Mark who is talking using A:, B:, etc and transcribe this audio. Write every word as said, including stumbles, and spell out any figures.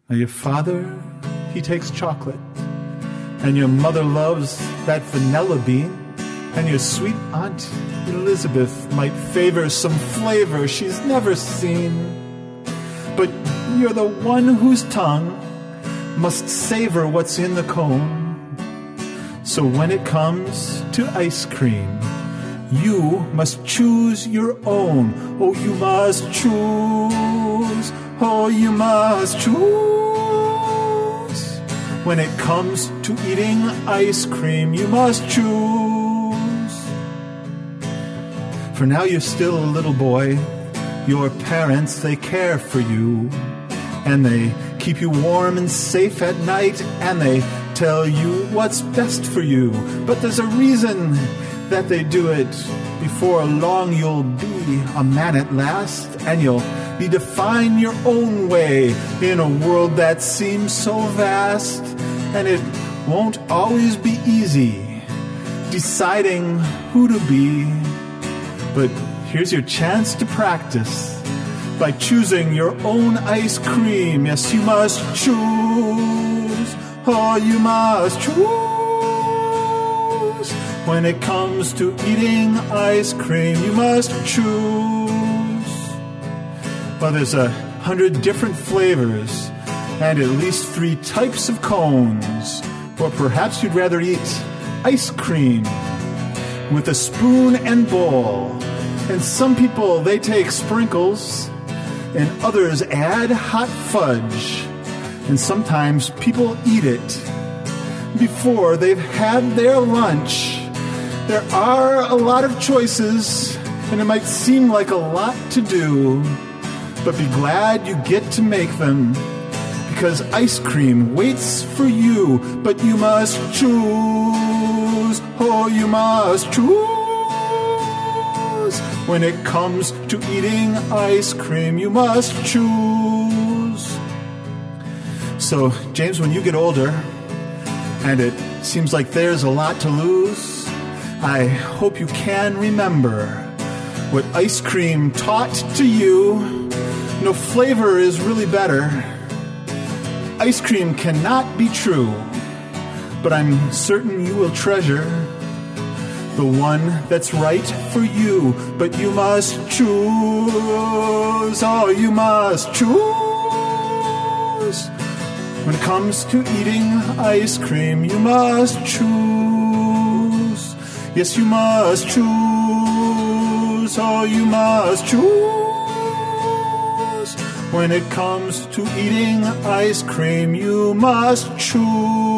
A: Now your father, he takes chocolate, and your mother loves that vanilla bean, and your sweet Aunt Elizabeth might favor some flavor she's never seen. But you're the one whose tongue must savor what's in the cone. So when it comes to ice cream, you must choose your own. Oh, you must choose. Oh, you must choose. When it comes to eating ice cream, you must choose. For now you're still a little boy. Your parents, they care for you, and they keep you warm and safe at night, and they tell you what's best for you. But there's a reason that they do it. Before long you'll be a man at last, and you'll be defined your own way in a world that seems so vast. And it won't always be easy deciding who to be. But here's your chance to practice by choosing your own ice cream. Yes, you must choose. Oh, you must choose. When it comes to eating ice cream, you must choose. Well, there's a hundred different flavors and at least three types of cones. Or perhaps you'd rather eat ice cream with a spoon and bowl. And some people, they take sprinkles, and others add hot fudge. And sometimes people eat it before they've had their lunch. There are a lot of choices, and it might seem like a lot to do, but be glad you get to make them, because ice cream waits for you. But you must choose. Oh, you must choose. When it comes to eating ice cream, you must choose. So, James, when you get older, and it seems like there's a lot to lose, I hope you can remember what ice cream taught to you. No flavor is really better. Ice cream cannot be true, but I'm certain you will treasure the one that's right for you. But you must choose. Oh, you must choose. When it comes to eating ice cream, you must choose. Yes, you must choose. Oh, you must choose. When it comes to eating ice cream, you must choose.